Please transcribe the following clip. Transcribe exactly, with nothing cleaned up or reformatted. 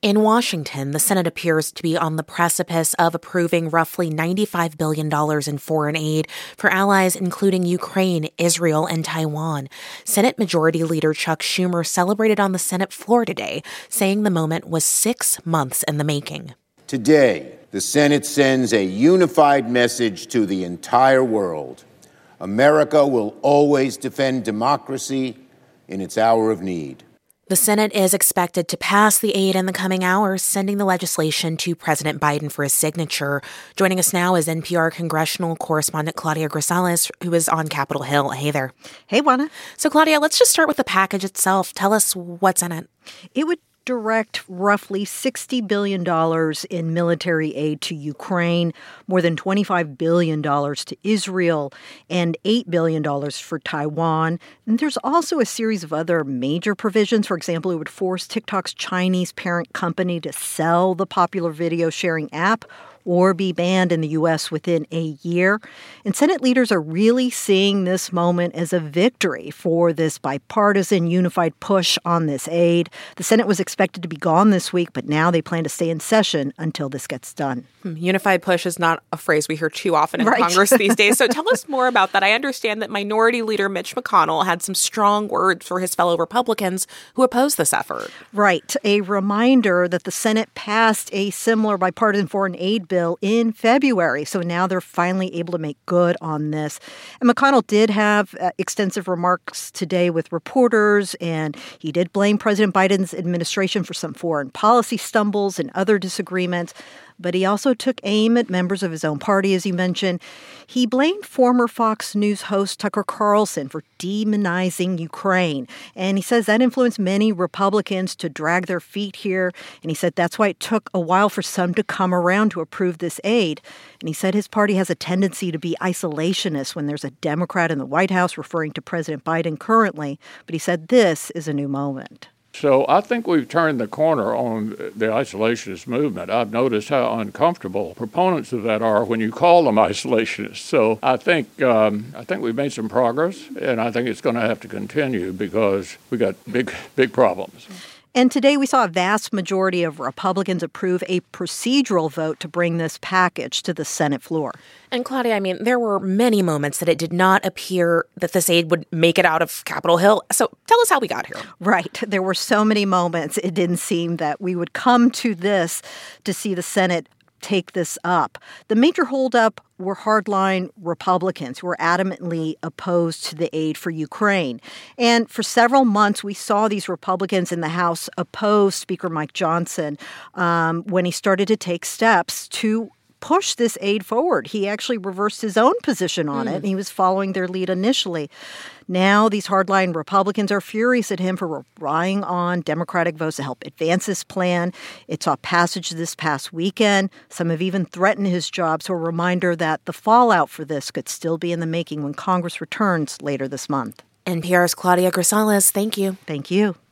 In Washington, the Senate appears to be on the precipice of approving roughly ninety-five billion dollars in foreign aid for allies including Ukraine, Israel, and Taiwan. Senate Majority Leader Chuck Schumer celebrated on the Senate floor today, saying the moment was six months in the making. Today, the Senate sends a unified message to the entire world. America will always defend democracy in its hour of need. The Senate is expected to pass the aid in the coming hours, sending the legislation to President Biden for his signature. Joining us now is N P R congressional correspondent Claudia Grisales, who is on Capitol Hill. Hey there. Hey, Juana. So, Claudia, let's just start with the package itself. Tell us what's in it. It would direct roughly sixty billion dollars in military aid to Ukraine, more than twenty-five billion dollars to Israel, and eight billion dollars for Taiwan. And there's also a series of other major provisions. For example, it would force TikTok's Chinese parent company to sell the popular video sharing app or be banned in the U S within a year. And Senate leaders are really seeing this moment as a victory for this bipartisan unified push on this aid. The Senate was expected to be gone this week, but now they plan to stay in session until this gets done. Unified push is not a phrase we hear too often in right. Congress these days. So tell us more about that. I understand that Minority Leader Mitch McConnell had some strong words for his fellow Republicans who oppose this effort. Right. A reminder that the Senate passed a similar bipartisan foreign aid bill bill in February. So now they're finally able to make good on this. And McConnell did have uh, extensive remarks today with reporters, and he did blame President Biden's administration for some foreign policy stumbles and other disagreements. But he also took aim at members of his own party, as you mentioned. He blamed former Fox News host Tucker Carlson for demonizing Ukraine. And he says that influenced many Republicans to drag their feet here. And he said that's why it took a while for some to come around to approve this aid. And he said his party has a tendency to be isolationist when there's a Democrat in the White House, referring to President Biden currently. But he said this is a new moment. So I think we've turned the corner on the isolationist movement. I've noticed how uncomfortable proponents of that are when you call them isolationists. So I think um, I think we've made some progress, and I think it's going to have to continue because we got big, big problems. And today we saw a vast majority of Republicans approve a procedural vote to bring this package to the Senate floor. And Claudia, I mean, there were many moments that it did not appear that this aid would make it out of Capitol Hill. So tell us how we got here. Right. There were so many moments it didn't seem that we would come to this to see the Senate take this up. The major holdup were hardline Republicans who were adamantly opposed to the aid for Ukraine. And for several months, we saw these Republicans in the House oppose Speaker Mike Johnson um, when he started to take steps to push this aid forward. He actually reversed his own position on mm. it, and he was following their lead initially. Now, these hardline Republicans are furious at him for relying on Democratic votes to help advance this plan. It saw passage this past weekend. Some have even threatened his job, so a reminder that the fallout for this could still be in the making when Congress returns later this month. N P R's Claudia Grisales, thank you. Thank you.